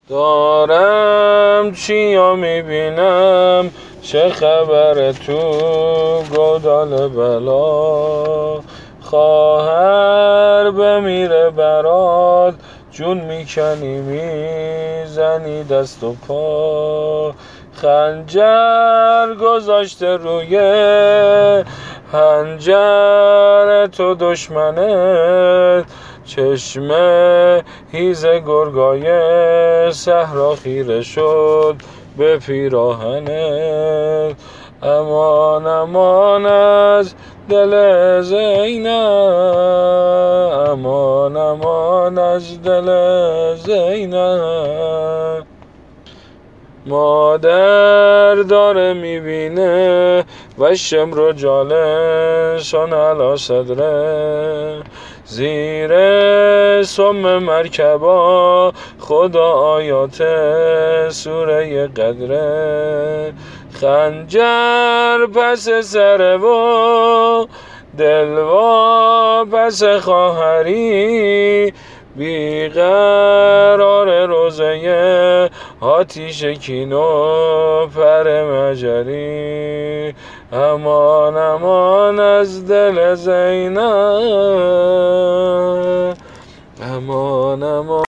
دارم چیا میبینم، چه خبر تو گودال بلا. خواهر بمیره برات، جون میکنی میزنی دست و پا. خنجر گذاشته روی هنجر تو دشمنت، چشمه هیز گرگای صحرا خیره شد به پیراهنت. امان امان از دل زینب، امان امان از دل زینب. مادر داره میبینه و شمر جالسان علا صدره، زیر سم مرکبا خدا آیات سوره قدره. خنجر پس سر و دلوا پس خواهری، بیقرار روزه آتیش کین و پر مجری. امان امان از دل زینب، امان امان.